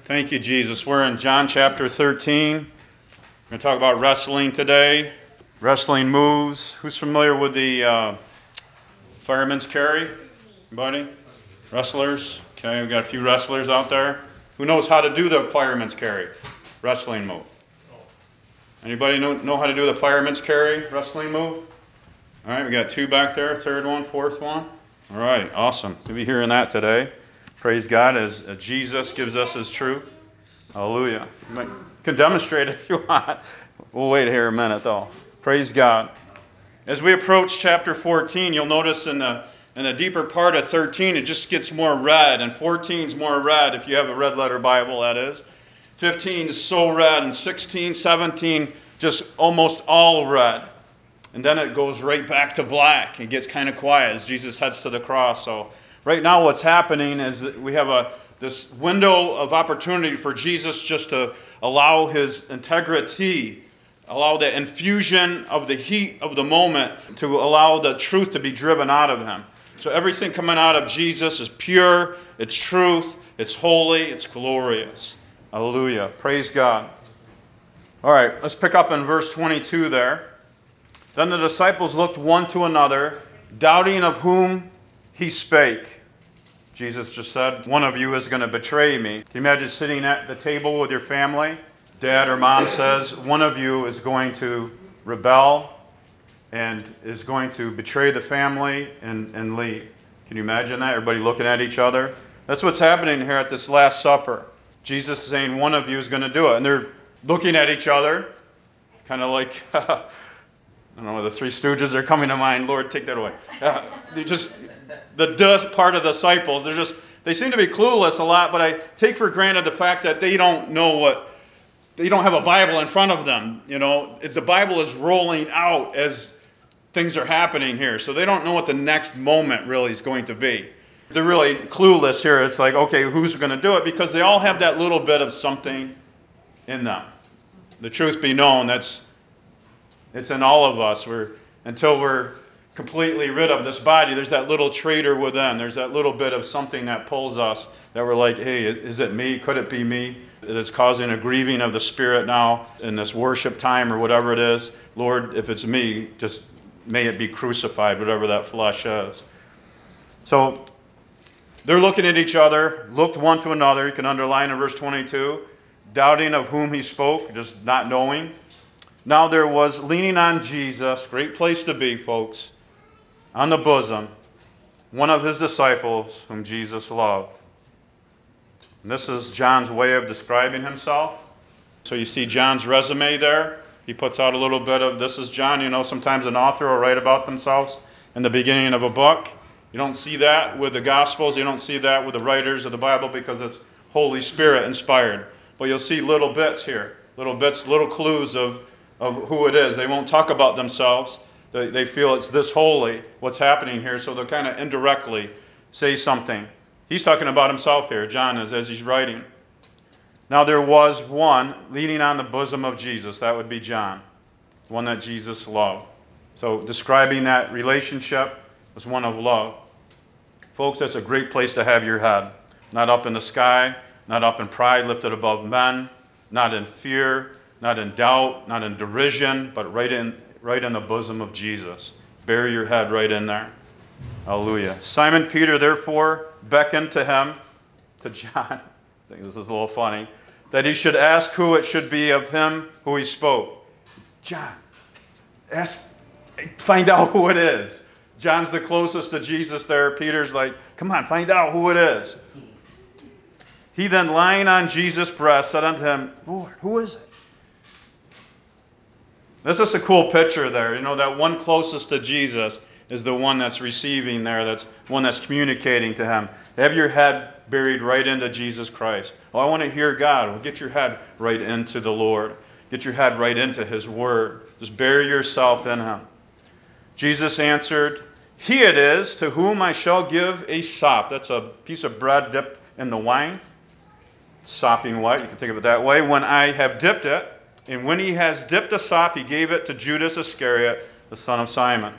Thank you, Jesus. We're in John chapter 13. We're going to talk about wrestling today. Wrestling moves. Who's familiar with the fireman's carry? Anybody? Wrestlers? Okay, we've got a few wrestlers out there. Who knows how to do the fireman's carry? Wrestling move. Anybody know how to do the fireman's carry? Wrestling move? All right, we got two back there. Third one, fourth one. All right, awesome. We'll be hearing that today. Praise God as Jesus gives us his truth. Hallelujah. You can demonstrate it if you want. We'll wait here a minute, though. Praise God. As we approach chapter 14, you'll notice in the deeper part of 13, it just gets more red, and 14 is more red, if you have a red letter Bible, that is. 15 is so red, and 16, 17, just almost all red. And then it goes right back to black. It gets kind of quiet as Jesus heads to the cross. So right now what's happening is that we have this window of opportunity for Jesus just to allow his integrity, allow the infusion of the heat of the moment to allow the truth to be driven out of him. So everything coming out of Jesus is pure, it's truth, it's holy, it's glorious. Hallelujah. Praise God. All right, let's pick up in verse 22 there. Then the disciples looked one to another, doubting of whom he spake. Jesus just said, one of you is going to betray me. Can you imagine sitting at the table with your family? Dad or mom says, one of you is going to rebel and is going to betray the family and leave. Can you imagine that? Everybody looking at each other? That's what's happening here at this Last Supper. Jesus is saying one of you is going to do it. And they're looking at each other, kind of like... I don't know, the Three Stooges are coming to mind. Lord, take that away. The part of the disciples, they seem to be clueless a lot, but I take for granted the fact that they don't have a Bible in front of them. You know, the Bible is rolling out as things are happening here, so they don't know what the next moment really is going to be. They're really clueless here. It's like, okay, who's going to do it? Because they all have that little bit of something in them. The truth be known, it's in all of us. Until we're completely rid of this body, there's that little traitor within. There's that little bit of something that pulls us, that we're like, hey, is it me? Could it be me? That's causing a grieving of the spirit now in this worship time or whatever it is. Lord, if it's me, just may it be crucified, whatever that flesh is. So they're looking at each other, looked one to another. You can underline in verse 22, doubting of whom he spoke, just not knowing. Now there was leaning on Jesus, great place to be, folks, on the bosom, one of his disciples whom Jesus loved. And this is John's way of describing himself. So you see John's resume there. He puts out a little bit of, this is John. You know, sometimes an author will write about themselves in the beginning of a book. You don't see that with the Gospels. You don't see that with the writers of the Bible because it's Holy Spirit inspired. But you'll see little bits here, little bits, little clues of who it is. They won't talk about themselves. They feel it's this holy, what's happening here, so they'll kind of indirectly say something. He's talking about himself here, John is, as he's writing. Now there was one leaning on the bosom of Jesus. That would be John, one that Jesus loved. So describing that relationship as one of love. Folks, that's a great place to have your head. Not up in the sky, not up in pride lifted above men, not in fear, not in doubt, not in derision, but right in the bosom of Jesus. Bury your head right in there. Hallelujah. Simon Peter, therefore, beckoned to him, to John, I think this is a little funny, that he should ask who it should be of him who he spoke. John, find out who it is. John's the closest to Jesus there. Peter's like, come on, find out who it is. He then, lying on Jesus' breast, said unto him, Lord, who is it? This is a cool picture there. You know, that one closest to Jesus is the one that's receiving there, that's one that's communicating to him. Have your head buried right into Jesus Christ. Oh, I want to hear God. Well, get your head right into the Lord. Get your head right into his word. Just bury yourself in him. Jesus answered, He it is to whom I shall give a sop. That's a piece of bread dipped in the wine. Sopping wine, you can think of it that way. When I have dipped it, and when he has dipped the sop, he gave it to Judas Iscariot, the son of Simon.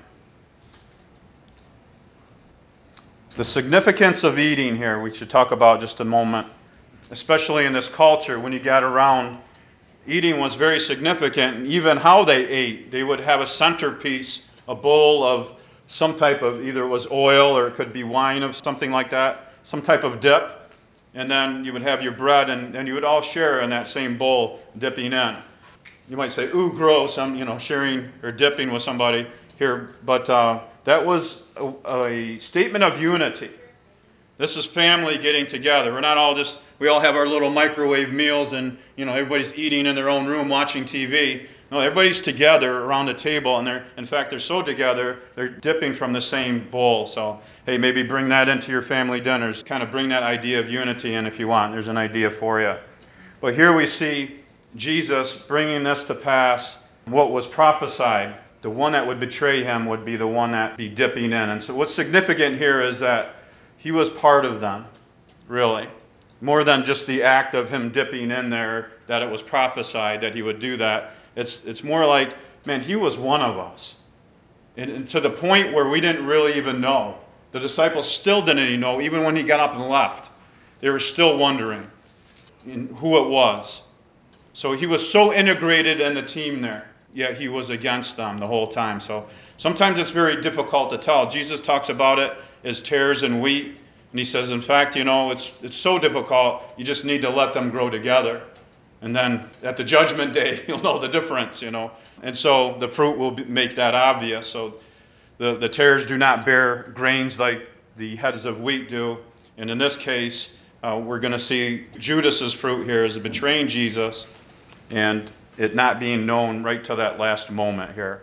The significance of eating here, we should talk about just a moment. especially in this culture when you got around, eating was very significant. And even how they ate, they would have a centerpiece, a bowl of some type of, either it was oil or it could be wine of something like that, some type of dip. And then you would have your bread, and you would all share in that same bowl, dipping in. You might say, ooh, gross, I'm sharing or dipping with somebody here. But that was a statement of unity. This is family getting together. We're not all just, we all have our little microwave meals and, everybody's eating in their own room watching TV. No, everybody's together around the table, and in fact, they're so together, they're dipping from the same bowl. So, hey, maybe bring that into your family dinners. Kind of bring that idea of unity in if you want. There's an idea for you. But here we see Jesus bringing this to pass. What was prophesied, the one that would betray him would be the one that be dipping in. And so what's significant here is that he was part of them, really. More than just the act of him dipping in there, that it was prophesied that he would do that. It's more like, man, he was one of us. And to the point where we didn't really even know. The disciples still didn't even know, even when he got up and left. They were still wondering who it was. So he was so integrated in the team there, yet he was against them the whole time. So sometimes it's very difficult to tell. Jesus talks about it as tares and wheat. And he says, in fact, it's so difficult, you just need to let them grow together. And then at the judgment day, you'll know the difference, And so the fruit will make that obvious. So the tares do not bear grains like the heads of wheat do. And in this case, we're going to see Judas's fruit here is betraying Jesus and it not being known right to that last moment here.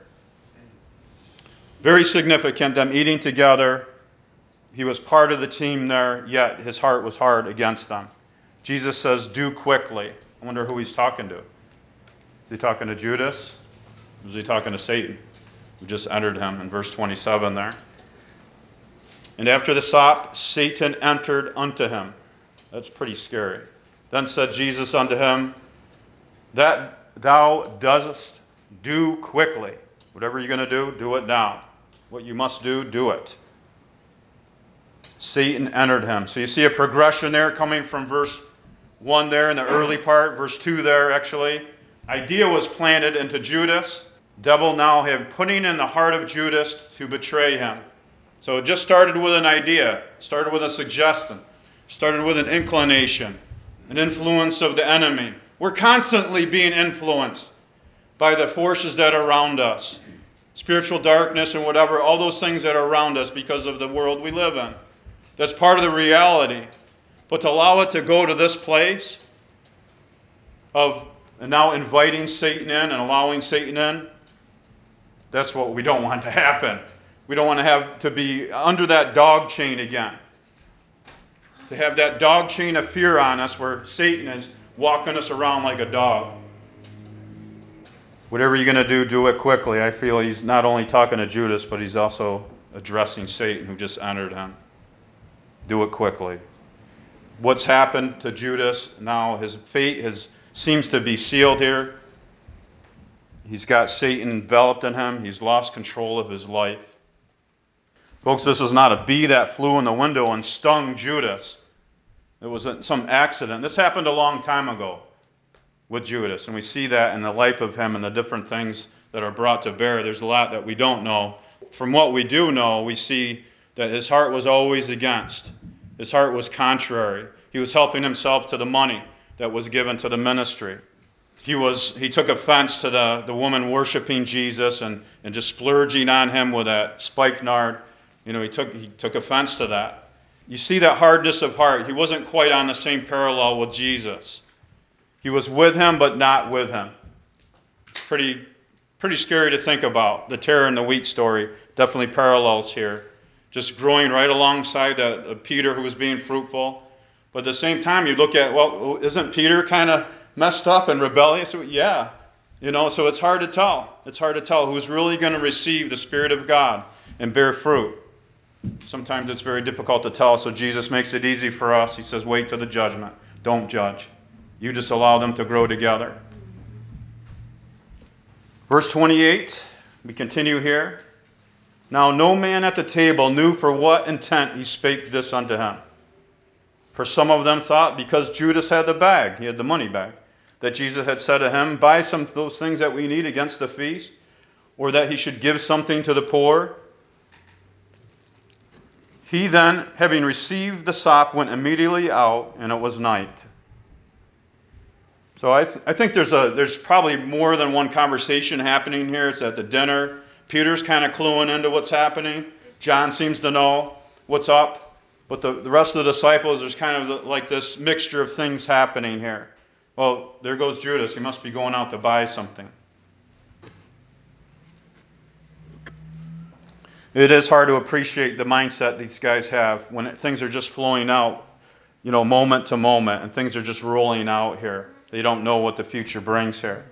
Very significant, them eating together. He was part of the team there, yet his heart was hard against them. Jesus says, do quickly. I wonder who he's talking to. Is he talking to Judas? Or is he talking to Satan, who just entered him in verse 27 there? And after the sop, Satan entered unto him. That's pretty scary. Then said Jesus unto him, that thou doest do quickly. Whatever you're going to do it now. What you must do it. Satan entered him. So you see a progression there coming from verse 1 there in the early part, verse 2 there actually. Idea was planted into Judas. Devil now had putting in the heart of Judas to betray him. So it just started with an idea, started with a suggestion, started with an inclination, an influence of the enemy. We're constantly being influenced by the forces that are around us. Spiritual darkness and whatever, all those things that are around us because of the world we live in. That's part of the reality. But to allow it to go to this place of now inviting Satan in and allowing Satan in, that's what we don't want to happen. We don't want to have to be under that dog chain again. To have that dog chain of fear on us where Satan is walking us around like a dog. Whatever you're going to do it quickly. I feel he's not only talking to Judas, but he's also addressing Satan who just entered him. Do it quickly. What's happened to Judas now, his fate seems to be sealed here. He's got Satan enveloped in him. He's lost control of his life. Folks, this is not a bee that flew in the window and stung Judas. It was some accident. This happened a long time ago with Judas, and we see that in the life of him and the different things that are brought to bear. There's a lot that we don't know. From what we do know, we see that his heart was always against. His heart was contrary. He was helping himself to the money that was given to the ministry. He took offense to the woman worshiping Jesus and just splurging on him with that spikenard. He took offense to that. You see that hardness of heart. He wasn't quite on the same parallel with Jesus. He was with him, but not with him. Pretty scary to think about. The tare and the wheat story definitely parallels here. Just growing right alongside Peter, who was being fruitful. But at the same time, you look at, well, isn't Peter kind of messed up and rebellious? Yeah. So it's hard to tell. It's hard to tell who's really going to receive the Spirit of God and bear fruit. Sometimes it's very difficult to tell, so Jesus makes it easy for us. He says, wait till the judgment. Don't judge. You just allow them to grow together. Verse 28, we continue here. Now no man at the table knew for what intent he spake this unto him. For some of them thought because Judas had the bag, he had the money bag, that Jesus had said to him, buy some of those things that we need against the feast, or that he should give something to the poor. He then, having received the sop, went immediately out, and it was night. So I think there's probably more than one conversation happening here. It's at the dinner. Peter's kind of cluing into what's happening. John seems to know what's up. But the rest of the disciples, there's kind of like this mixture of things happening here. Well, there goes Judas. He must be going out to buy something. It is hard to appreciate the mindset these guys have when things are just flowing out, moment to moment, and things are just rolling out here. They don't know what the future brings here.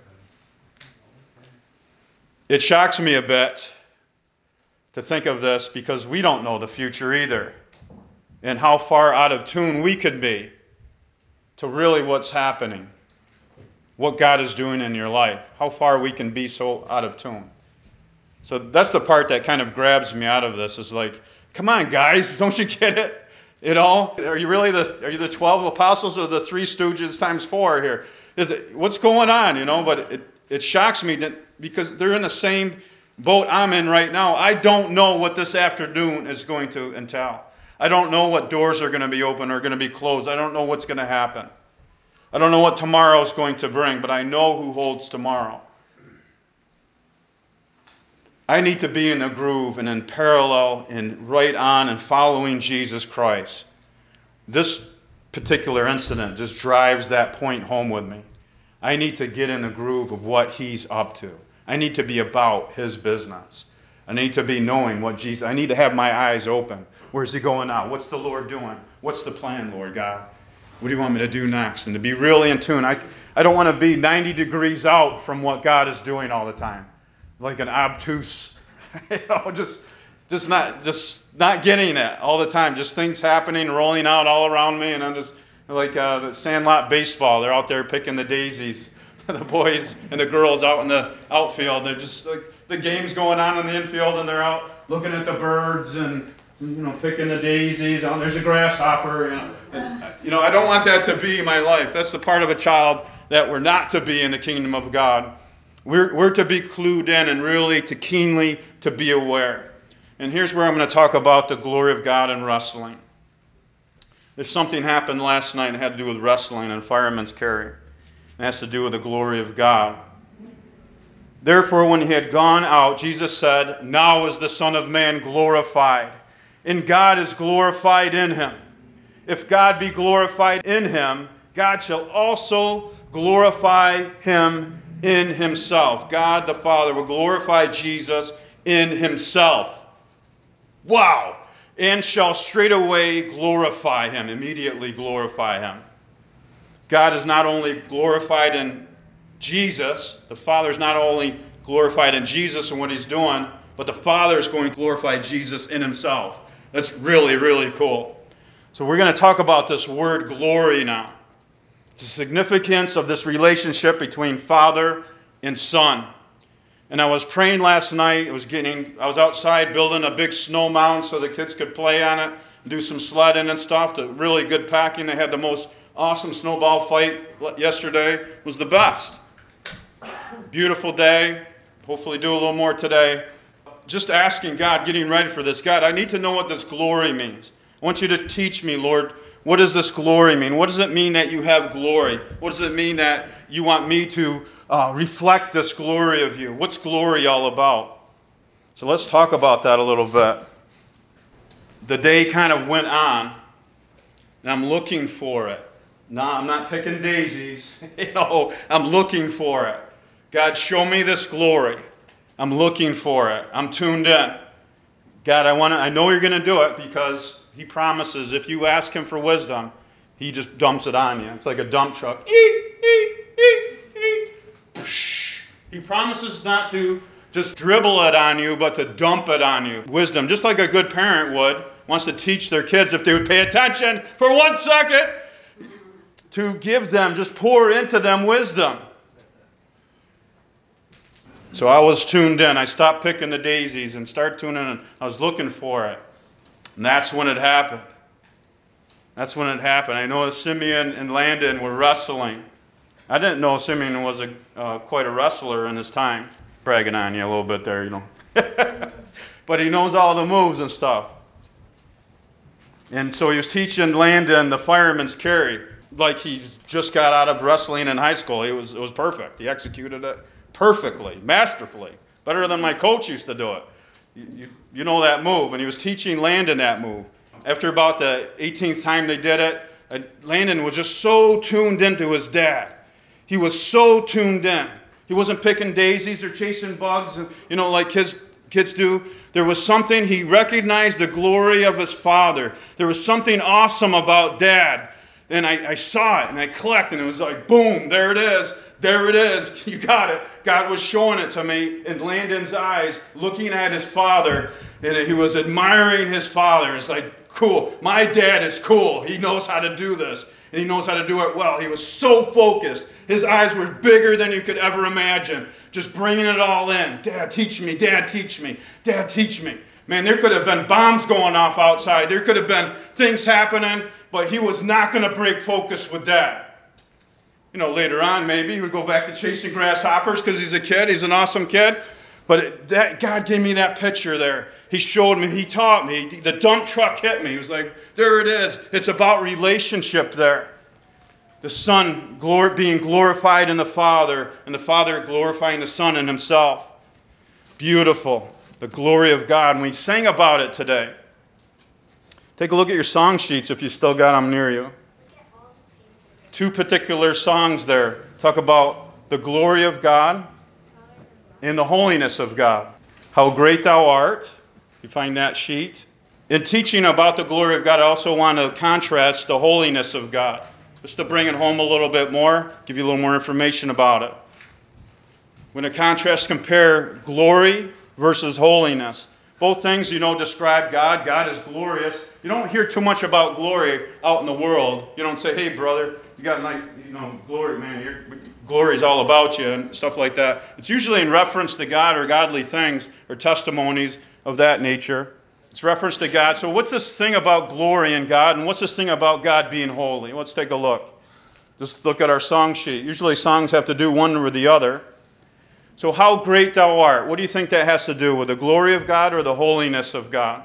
It shocks me a bit to think of this because we don't know the future either, and how far out of tune we could be to really what's happening, what God is doing in your life, how far we can be so out of tune. So that's the part that kind of grabs me out of this, is like, come on, guys, don't you get it? Are you really the 12 apostles or the 3 stooges times 4 here? What's going on, But it shocks me because they're in the same boat I'm in right now. I don't know what this afternoon is going to entail. I don't know what doors are going to be open or going to be closed. I don't know what's going to happen. I don't know what tomorrow is going to bring, but I know who holds tomorrow. I need to be in a groove and in parallel and right on and following Jesus Christ. This particular incident just drives that point home with me. I need to get in the groove of what he's up to. I need to be about his business. I need to be knowing what Jesus, I need to have my eyes open. Where's he going now? What's the Lord doing? What's the plan, Lord God? What do you want me to do next? And to be really in tune. I don't want to be 90 degrees out from what God is doing all the time. Like an obtuse, just not getting it all the time. Just things happening, rolling out all around me, and I'm just like the Sandlot baseball. They're out there picking the daisies. The boys and the girls out in the outfield. They're just like the game's going on in the infield, and they're out looking at the birds and picking the daisies. Oh, there's a grasshopper. I don't want that to be my life. That's the part of a child that we're not to be in the kingdom of God. We're to be clued in and really to keenly to be aware. And here's where I'm going to talk about the glory of God in wrestling. There's something happened last night that had to do with wrestling and Fireman's Carry. It has to do with the glory of God. Therefore, when he had gone out, Jesus said, now is the Son of Man glorified, and God is glorified in him. If God be glorified in him, God shall also glorify him in himself. God the Father will glorify Jesus in himself. Wow! And shall straightway glorify him, immediately glorify him. God is not only glorified in Jesus, the Father is not only glorified in Jesus and what he's doing, but the Father is going to glorify Jesus in himself. That's really, really cool. So we're going to talk about this word glory now. The significance of this relationship between Father and Son. And I was praying last night. I was outside building a big snow mound so the kids could play on it, do some sledding and stuff. The really good packing. They had the most awesome snowball fight yesterday. It was the best. Beautiful day. Hopefully do a little more today. Just asking God, getting ready for this. God, I need to know what this glory means. I want you to teach me, Lord, what does this glory mean? What does it mean that you have glory? What does it mean that you want me to reflect this glory of you? What's glory all about? So let's talk about that a little bit. The day kind of went on, and I'm looking for it. No, I'm not picking daisies. I'm looking for it. God, show me this glory. I'm looking for it. I'm tuned in. God, I know you're going to do it because he promises if you ask him for wisdom, he just dumps it on you. It's like a dump truck. He promises not to just dribble it on you, but to dump it on you. Wisdom, just like a good parent would, wants to teach their kids if they would pay attention for 1 second, to give them, just pour into them wisdom. So I was tuned in. I stopped picking the daisies and started tuning in. I was looking for it. And that's when it happened. That's when it happened. I know Simeon and Landon were wrestling. I didn't know Simeon was quite a wrestler in his time. Bragging on you a little bit there, you know. But he knows all the moves and stuff. And so he was teaching Landon the fireman's carry like he's just got out of wrestling in high school. It was perfect. He executed it perfectly, masterfully, better than my coach used to do it. You know that move, and he was teaching Landon that move. After about the 18th time they did it, Landon was just so tuned into his dad. He was so tuned in. He wasn't picking daisies or chasing bugs, like his kids do. There was something, he recognized the glory of his father. There was something awesome about Dad. And I saw it, and I clicked, and it was like, boom, there it is. There it is. You got it. God was showing it to me in Landon's eyes, looking at his father, and he was admiring his father. It's like, cool. My dad is cool. He knows how to do this, and he knows how to do it well. He was so focused. His eyes were bigger than you could ever imagine, just bringing it all in. Dad, teach me. Dad, teach me. Dad, teach me. Man, there could have been bombs going off outside. There could have been things happening, but he was not going to break focus with that. Later on, maybe he would go back to chasing grasshoppers because he's a kid. He's an awesome kid. But God gave me that picture there. He showed me. He taught me. The dump truck hit me. He was like, there it is. It's about relationship there. The Son being glorified in the Father, and the Father glorifying the Son in himself. Beautiful. The glory of God. And we sang about it today. Take a look at your song sheets if you still got them near you. 2 particular songs there talk about the glory of God and the holiness of God. How great thou art. You find that sheet. In teaching about the glory of God, I also want to contrast the holiness of God. Just to bring it home a little bit more, give you a little more information about it. When a contrast, compare glory versus holiness. Both things, describe God. God is glorious. You don't hear too much about glory out in the world. You don't say, hey, brother, you got glory, man. Glory is all about you and stuff like that. It's usually in reference to God or godly things or testimonies of that nature. It's reference to God. So what's this thing about glory in God, and what's this thing about God being holy? Let's take a look. Just look at our song sheet. Usually songs have to do one or the other. So how great thou art. What do you think that has to do with the glory of God or the holiness of God?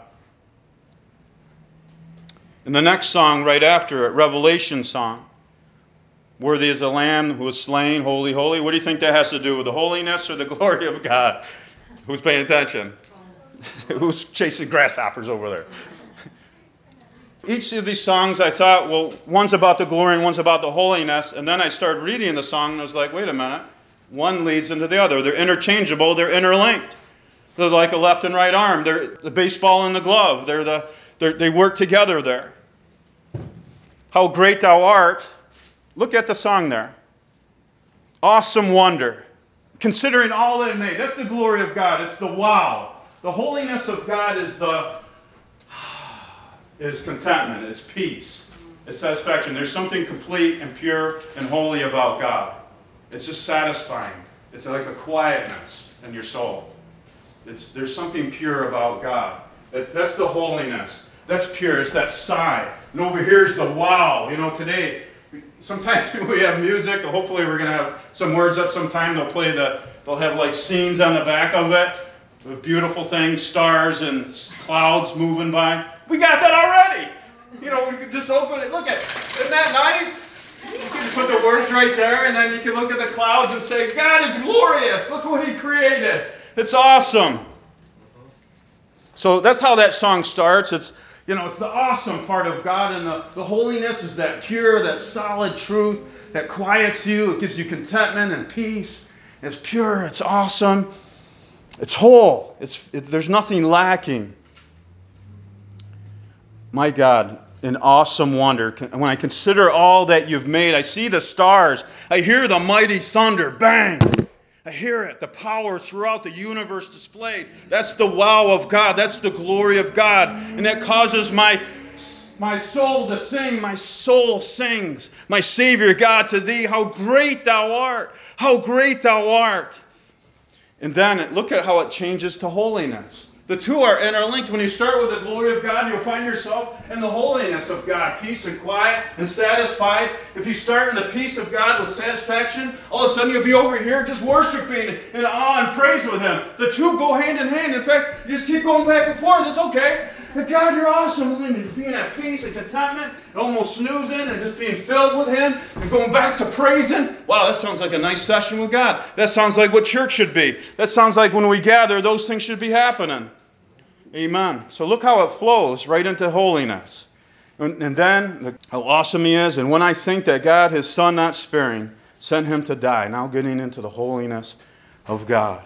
In the next song right after it, Revelation song. Worthy is the Lamb who was slain, holy, holy. What do you think that has to do with the holiness or the glory of God? Who's paying attention? Who's chasing grasshoppers over there? Each of these songs I thought, well, one's about the glory and one's about the holiness. And then I started reading the song and I was like, wait a minute. One leads into the other. They're interchangeable. They're interlinked. They're like a left and right arm. They're the baseball and the glove. They work together there. How great thou art. Look at the song there. Awesome wonder. Considering all that it made. That's the glory of God. It's the wow. The holiness of God is contentment. It's peace. It's satisfaction. There's something complete and pure and holy about God. It's just satisfying. It's like a quietness in your soul. There's something pure about God. That's the holiness. That's pure. It's that sigh. And over here's the wow. Today, sometimes we have music. Hopefully we're going to have some words up sometime. They'll have like scenes on the back of it. With beautiful things, stars and clouds moving by. We got that already. We can just open it. Look at it. Isn't that nice? You can put the words right there, and then you can look at the clouds and say, God is glorious. Look what he created. It's awesome. So that's how that song starts. It's the awesome part of God, and the holiness is that pure, that solid truth that quiets you. It gives you contentment and peace. It's pure. It's awesome. It's whole. There's nothing lacking. My God, an awesome wonder. When I consider all that you've made, I see the stars. I hear the mighty thunder. Bang! I hear it. The power throughout the universe displayed. That's the wow of God. That's the glory of God. And that causes my soul to sing. My soul sings. My Savior God, to thee, how great thou art. How great thou art. And then look at how it changes to holiness. The two are interlinked. When you start with the glory of God, you'll find yourself in the holiness of God, peace and quiet and satisfied. If you start in the peace of God with satisfaction, all of a sudden you'll be over here just worshiping in awe and praise with Him. The two go hand in hand. In fact, you just keep going back and forth. It's okay. God, you're awesome. And then being at peace and contentment and almost snoozing and just being filled with Him and going back to praising. Wow, that sounds like a nice session with God. That sounds like what church should be. That sounds like when we gather, those things should be happening. Amen. So look how it flows right into holiness. And then how awesome He is. And when I think that God, His Son not sparing, sent Him to die, now getting into the holiness of God.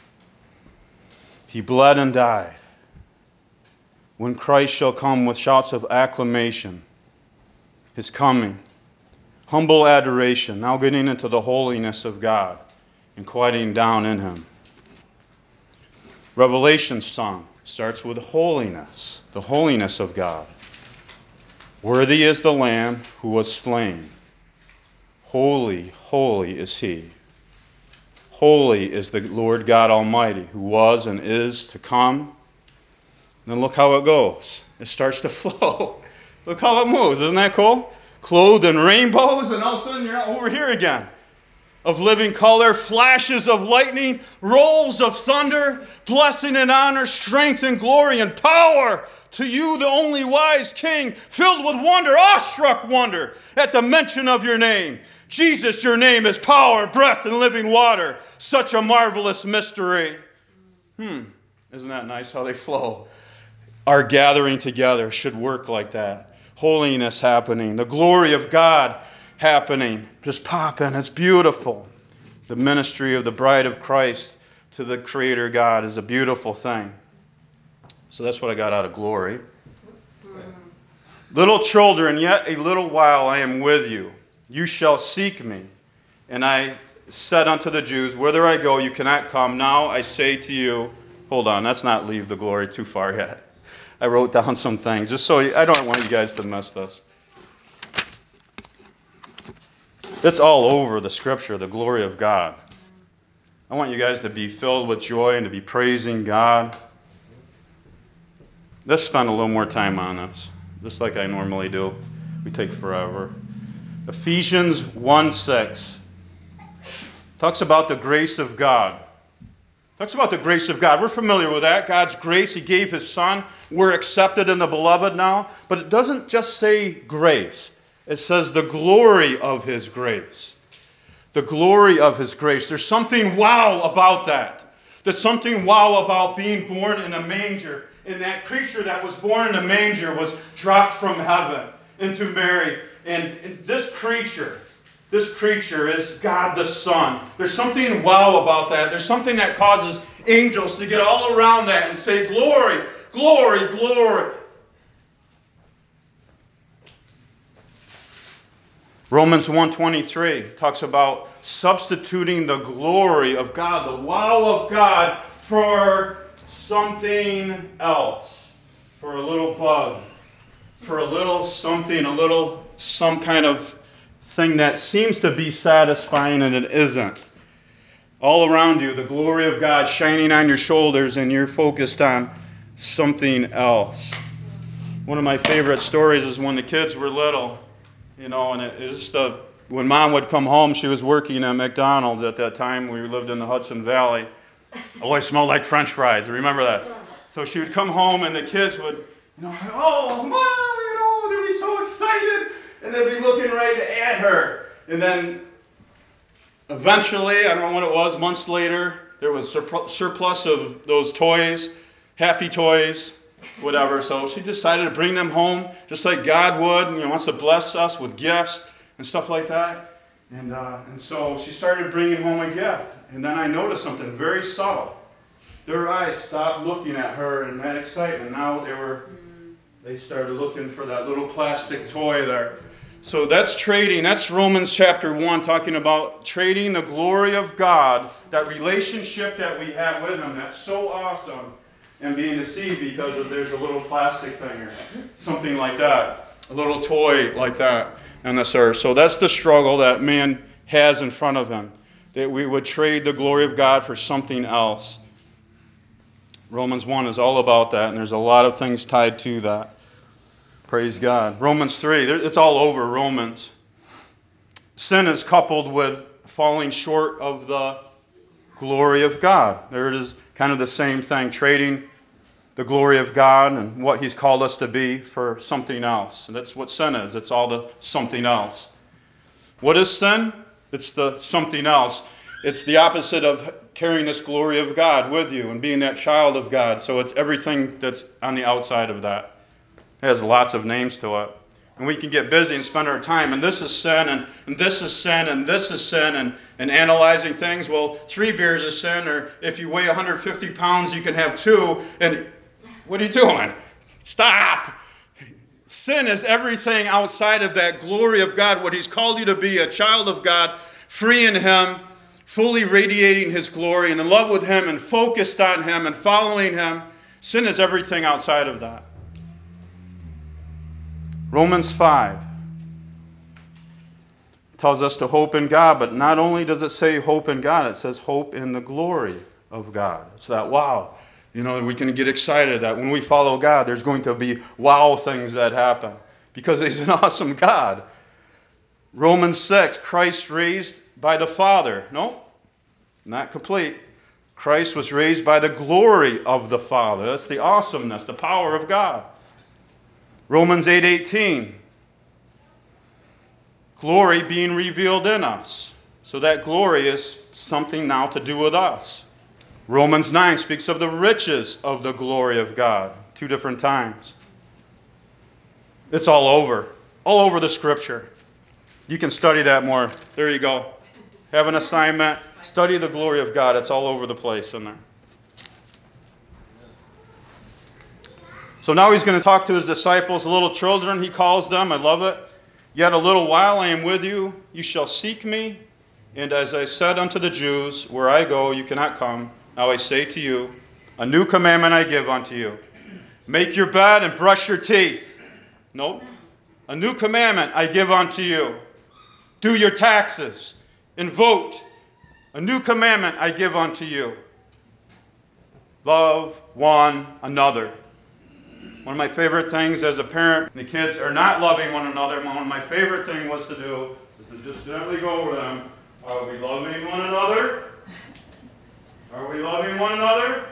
He bled and died. When Christ shall come with shouts of acclamation, His coming, humble adoration, now getting into the holiness of God and quieting down in Him. Revelation's song starts with holiness, the holiness of God. Worthy is the Lamb who was slain. Holy, holy is He. Holy is the Lord God Almighty, who was and is to come. Then look how it goes. It starts to flow. Look how it moves. Isn't that cool? Clothed in rainbows, and all of a sudden you're over here again. Of living color, flashes of lightning, rolls of thunder, blessing and honor, strength and glory and power to you, the only wise King, filled with wonder, awestruck wonder at the mention of your name. Jesus, your name is power, breath, and living water. Such a marvelous mystery. Isn't that nice how they flow? Our gathering together should work like that. Holiness happening, the glory of God happening, just popping. It's beautiful. The ministry of the bride of Christ to the Creator God is a beautiful thing. So that's what I got out of glory. Little children, yet a little while I am with you. You shall seek me. And I said unto the Jews, whither I go, you cannot come. Now I say to you, hold on, let's not leave the glory too far yet. I wrote down some things, just so I don't want you guys to miss this. It's all over the Scripture, the glory of God. I want you guys to be filled with joy and to be praising God. Let's spend a little more time on this, just like I normally do. We take forever. Ephesians 1:6 talks about the grace of God. Talks about the grace of God. We're familiar with that. God's grace. He gave His Son. We're accepted in the Beloved now. But it doesn't just say grace. It says the glory of His grace. The glory of His grace. There's something wow about that. There's something wow about being born in a manger. And that creature that was born in a manger was dropped from heaven into Mary. And this creature is God the Son. There's something wow about that. There's something that causes angels to get all around that and say, glory, glory, glory. Romans 1:23 talks about substituting the glory of God, the wow of God, for something else, for a little bug, for a little something, some kind of thing that seems to be satisfying and it isn't. All around you, the glory of God shining on your shoulders, and you're focused on something else. One of my favorite stories is when the kids were little, and it was just when Mom would come home, she was working at McDonald's at that time. We lived in the Hudson Valley. Always smelled like French fries. Remember that? So she would come home, and the kids would, oh, Mom, they'd be so excited. And they'd be looking right at her. And then eventually, I don't know what it was, months later, there was surplus of those toys, happy toys, whatever. So she decided to bring them home, just like God would, wants to bless us with gifts and stuff like that. And so she started bringing home a gift. And then I noticed something very subtle. Their eyes stopped looking at her in that excitement. Now they started looking for that little plastic toy there. So that's trading. That's Romans chapter 1, talking about trading the glory of God, that relationship that we have with Him that's so awesome, and being deceived because there's a little plastic thing or something like that, a little toy like that on this earth. So that's the struggle that man has in front of him, that we would trade the glory of God for something else. Romans 1 is all about that, and there's a lot of things tied to that. Praise God. Romans 3, it's all over Romans. Sin is coupled with falling short of the glory of God. There it is, kind of the same thing, trading the glory of God and what He's called us to be for something else. And that's what sin is. It's all the something else. What is sin? It's the something else. It's the opposite of carrying this glory of God with you and being that child of God. So it's everything that's on the outside of that. It has lots of names to it. And we can get busy and spend our time, and this is sin, and this is sin, and this is sin, and analyzing things. Well, 3 beers is sin, or if you weigh 150 pounds, you can have 2. And what are you doing? Stop! Sin is everything outside of that glory of God, what He's called you to be, a child of God, free in Him, fully radiating His glory, and in love with Him, and focused on Him, and following Him. Sin is everything outside of that. Romans 5 tells us to hope in God, but not only does it say hope in God, it says hope in the glory of God. It's that wow. You know, we can get excited that when we follow God, there's going to be wow things that happen because He's an awesome God. Romans 6, Christ raised by the Father. No, not complete. Christ was raised by the glory of the Father. That's the awesomeness, the power of God. Romans 8:18, glory being revealed in us. So that glory is something now to do with us. Romans 9 speaks of the riches of the glory of God, 2 different times. It's all over the Scripture. You can study that more. There you go. Have an assignment. Study the glory of God. It's all over the place in there. So now He's going to talk to His disciples, little children, He calls them. I love it. Yet a little while I am with you. You shall seek me. And as I said unto the Jews, where I go, you cannot come. Now I say to you, a new commandment I give unto you. Make your bed and brush your teeth. Nope. A new commandment I give unto you. Do your taxes and vote. A new commandment I give unto you. Love one another. One of my favorite things as a parent, the kids are not loving one another. One of my favorite things was to do is to just gently go over them. Are we loving one another? Are we loving one another?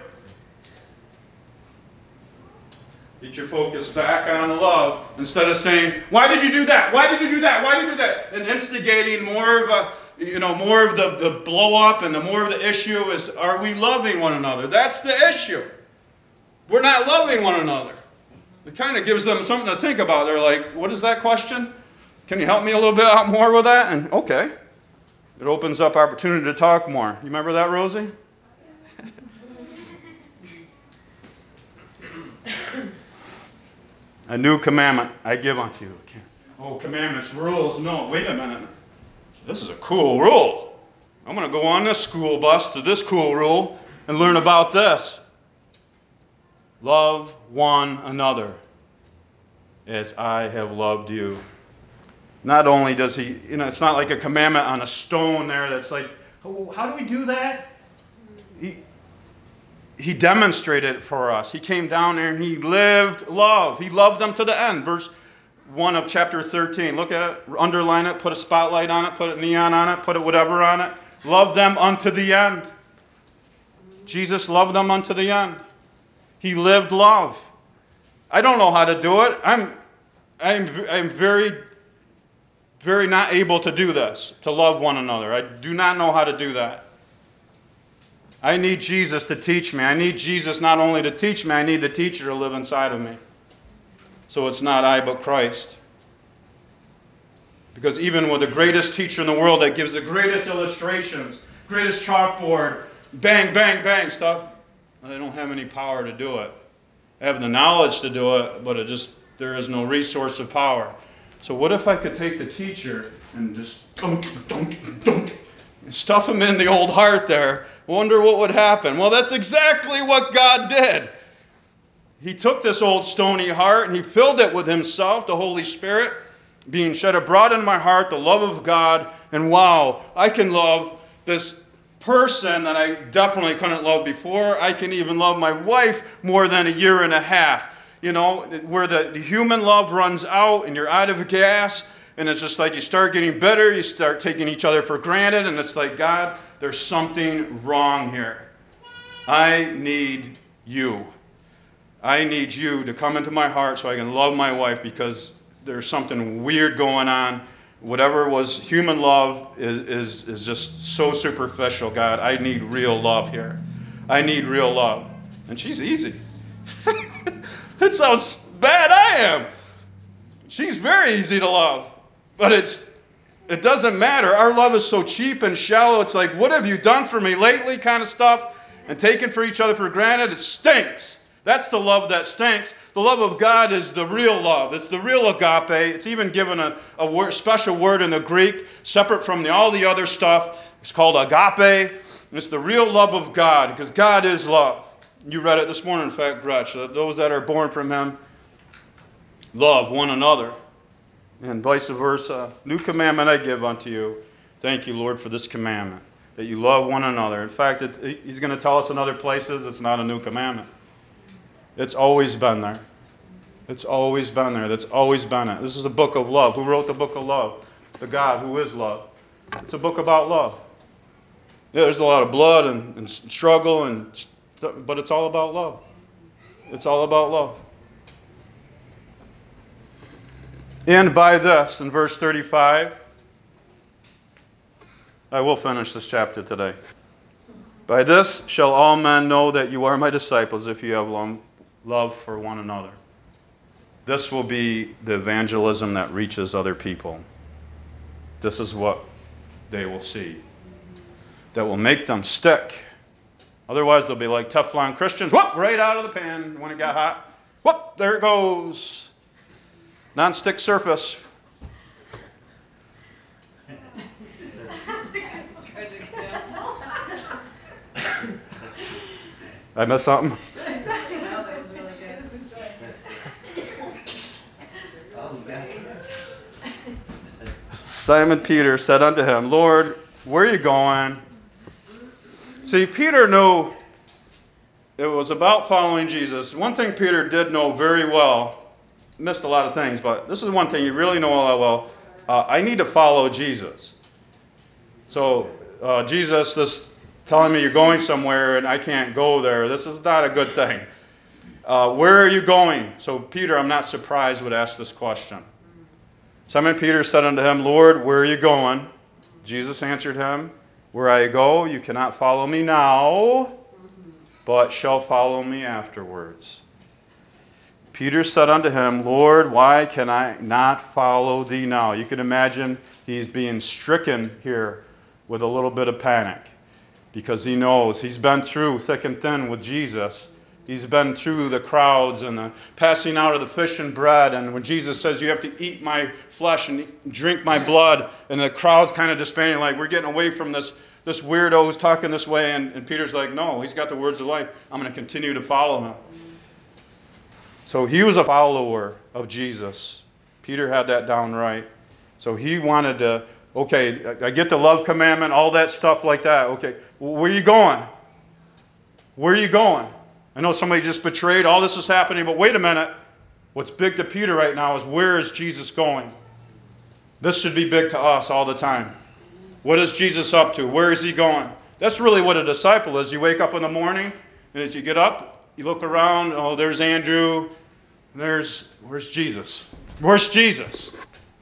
Get your focus back on love instead of saying, "Why did you do that? Why did you do that? Why did you do that?" And instigating more of the blow up, and the more of the issue is, are we loving one another? That's the issue. We're not loving one another. It kind of gives them something to think about. They're like, "What is that question? Can you help me a little bit out more with that?" And okay, it opens up opportunity to talk more. You remember that, Rosie? A new commandment I give unto you. Oh, commandments, rules. No, wait a minute. This is a cool rule. I'm going to go on this school bus to this cool rule and learn about this. Love one another as I have loved you. Not only does He, it's not like a commandment on a stone there that's like, oh, how do we do that? He demonstrated it for us. He came down there and He lived love. He loved them to the end. Verse 1 of chapter 13. Look at it, underline it, put a spotlight on it, put a neon on it, put it whatever on it. Love them unto the end. Jesus loved them unto the end. He lived love. I don't know how to do it. I'm very, very not able to do this, to love one another. I do not know how to do that. I need Jesus to teach me. I need Jesus not only to teach me, I need the teacher to live inside of me. So it's not I, but Christ. Because even with the greatest teacher in the world that gives the greatest illustrations, greatest chalkboard, bang, bang, bang stuff, I don't have any power to do it. I have the knowledge to do it, but there is no resource of power. So what if I could take the teacher and just dunk, dunk, dunk, and stuff him in the old heart there? Wonder what would happen. Well, that's exactly what God did. He took this old stony heart and He filled it with Himself, the Holy Spirit, being shed abroad in my heart, the love of God. And wow, I can love this person that I definitely couldn't love before. I can even love my wife more than a year and a half. You know, where the human love runs out and you're out of gas, and it's just like you start getting bitter, you start taking each other for granted, and it's like, God, there's something wrong here. I need you. I need you to come into my heart so I can love my wife, because there's something weird going on. Whatever was human love is just so superficial, God. I need real love here. I need real love. And she's easy. It sounds bad. I am. She's very easy to love. But it doesn't matter. Our love is so cheap and shallow. It's like, what have you done for me lately kind of stuff. And taken for each other for granted. It stinks. That's the love that stinks. The love of God is the real love. It's the real agape. It's even given a special word in the Greek, separate from all the other stuff. It's called agape. And it's the real love of God, because God is love. You read it this morning, in fact, Gretch. Those that are born from him love one another, and vice versa. New commandment I give unto you. Thank you, Lord, for this commandment, that you love one another. In fact, he's going to tell us in other places it's not a new commandment. It's always been there. It's always been there. That's always been it. This is a book of love. Who wrote the book of love? The God who is love. It's a book about love. Yeah, there's a lot of blood and struggle, but it's all about love. It's all about love. And by this, in verse 35, I will finish this chapter today. By this shall all men know that you are my disciples, if you have love for one another. This will be the evangelism that reaches other people. This is what they will see that will make them stick. Otherwise, they'll be like Teflon Christians. Whoop, right out of the pan when it got hot. Whoop, there it goes. Non-stick surface. I missed something? Simon Peter said unto him, Lord, where are you going? See, Peter knew it was about following Jesus. One thing Peter did know very well, missed a lot of things, but this is one thing you really know a lot well. I need to follow Jesus. So Jesus, this telling me you're going somewhere and I can't go there, this is not a good thing. Where are you going? So Peter, I'm not surprised, would ask this question. Simon Peter said unto him, Lord, where are you going? Jesus answered him, where I go, you cannot follow me now, but shall follow me afterwards. Peter said unto him, Lord, why can I not follow thee now? You can imagine he's being stricken here with a little bit of panic, because he knows he's been through thick and thin with Jesus. He's been through the crowds and the passing out of the fish and bread. And when Jesus says, you have to eat my flesh and drink my blood, and the crowd's kind of disbanding, like, we're getting away from this weirdo who's talking this way. And Peter's like, no, he's got the words of life. I'm going to continue to follow him. So he was a follower of Jesus. Peter had that down right. So he wanted to, okay, I get the love commandment, all that stuff like that. Okay, where are you going? Where are you going? I know somebody just betrayed, all this is happening, but wait a minute. What's big to Peter right now is, where is Jesus going? This should be big to us all the time. What is Jesus up to? Where is he going? That's really what a disciple is. You wake up in the morning, and as you get up, you look around, oh, there's Andrew. Where's Jesus? Where's Jesus?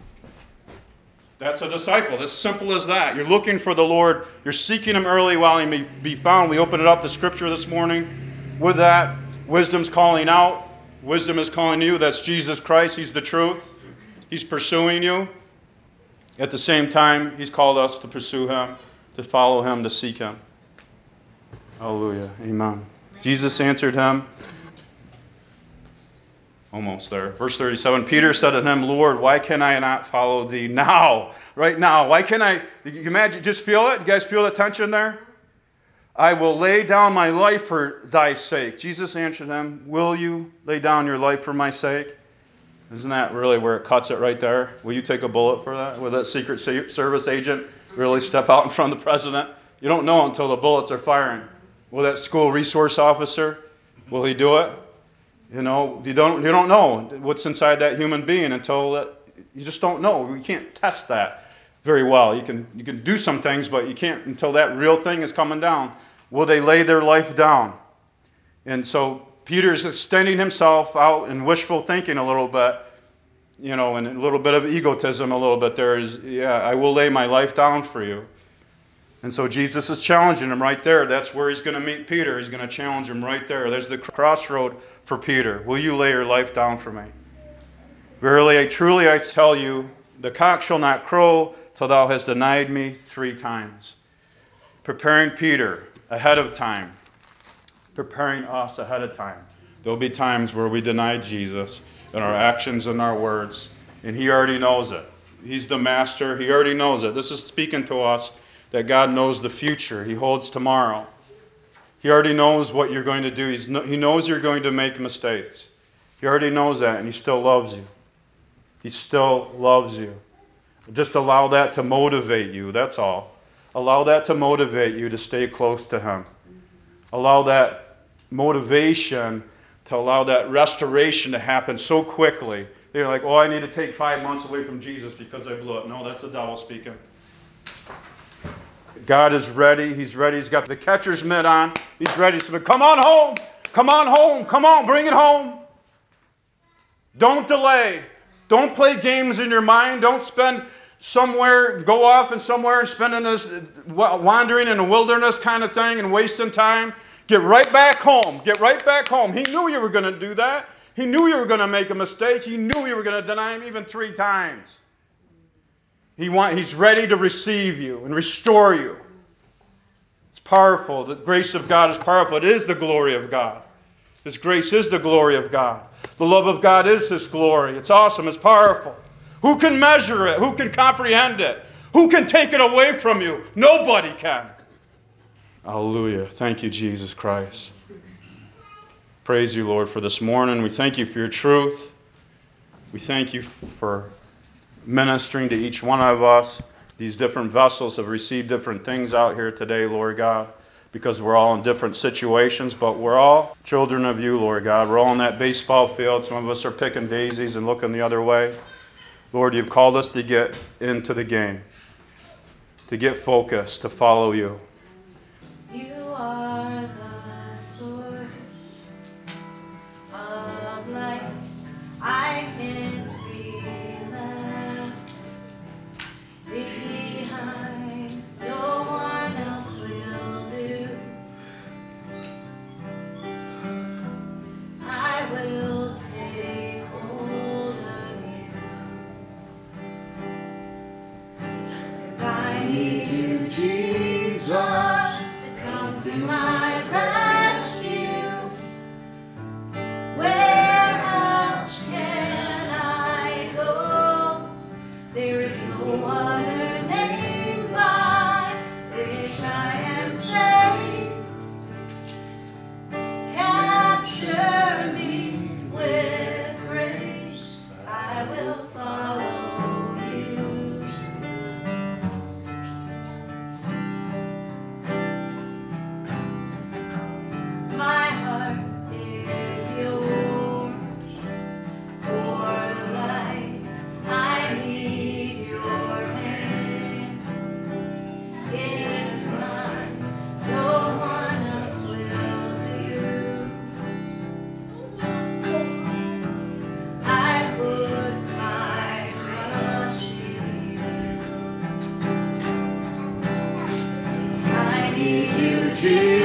That's a disciple. As simple as that. You're looking for the Lord. You're seeking him early while he may be found. We opened it up, the scripture this morning. With that, wisdom's calling out. Wisdom is calling you. That's Jesus Christ. He's the truth. He's pursuing you. At the same time, he's called us to pursue him, to follow him, to seek him. Hallelujah. Amen. Jesus answered him. Almost there. Verse 37, Peter said to him, Lord, why can I not follow thee now? Right now. Why can I? You imagine, just feel it? You guys feel the tension there? I will lay down my life for thy sake. Jesus answered him, will you lay down your life for my sake? Isn't that really where it cuts it right there? Will you take a bullet for that? Will that Secret Service agent really step out in front of the president? You don't know until the bullets are firing. Will that school resource officer, will he do it? You know, you don't know what's inside that human being until you just don't know. We can't test that very well. You can do some things, but you can't until that real thing is coming down. Will they lay their life down? And so Peter's extending himself out in wishful thinking a little bit, you know, and a little bit of egotism a little bit there is, yeah, I will lay my life down for you. And so Jesus is challenging him right there. That's where he's going to meet Peter. He's going to challenge him right there. There's the crossroad for Peter. Will you lay your life down for me? Verily, truly I tell you, the cock shall not crow till thou hast denied me 3 times. Preparing Peter ahead of time. Preparing us ahead of time. There'll be times where we deny Jesus in our actions and our words, and he already knows it. He's the master. He already knows it. This is speaking to us that God knows the future. He holds tomorrow. He already knows what you're going to do. He knows you're going to make mistakes. He already knows that, and he still loves you. He still loves you. Just allow that to motivate you, that's all. Allow that to motivate you to stay close to him. Allow that motivation to allow that restoration to happen so quickly. They're like, oh, I need to take 5 months away from Jesus because I blew it. No, that's the devil speaking. God is ready. He's ready. He's got the catcher's mitt on. He's ready. So come on home. Come on home. Come on. Bring it home. Don't delay. Don't play games in your mind. Don't spend go off and somewhere and spend in this wandering in the wilderness kind of thing and wasting time. Get right back home. Get right back home. He knew you were going to do that. He knew you were going to make a mistake. He knew you were going to deny him even 3 times. He's ready to receive you and restore you. It's powerful. The grace of God is powerful. It is the glory of God. His grace is the glory of God. The love of God is his glory. It's awesome. It's powerful. Who can measure it? Who can comprehend it? Who can take it away from you? Nobody can. Hallelujah. Thank you, Jesus Christ. Praise you, Lord, for this morning. We thank you for your truth. We thank you for ministering to each one of us. These different vessels have received different things out here today, Lord God, because we're all in different situations, but we're all children of you, Lord God. We're all in that baseball field. Some of us are picking daisies and looking the other way. Lord, you've called us to get into the game, to get focused, to follow you. You are the source of life. I can be left behind. No one else will do. I will take hold of you. 'Cause I need you, Jesus, to come to my rescue. Where else can I go? There is no other name by which I am saved. Capture me with grace. I will follow you. My heart is yours for life. I need your hand in mine. No one else will do. I put my trust in you. I need you, Jesus.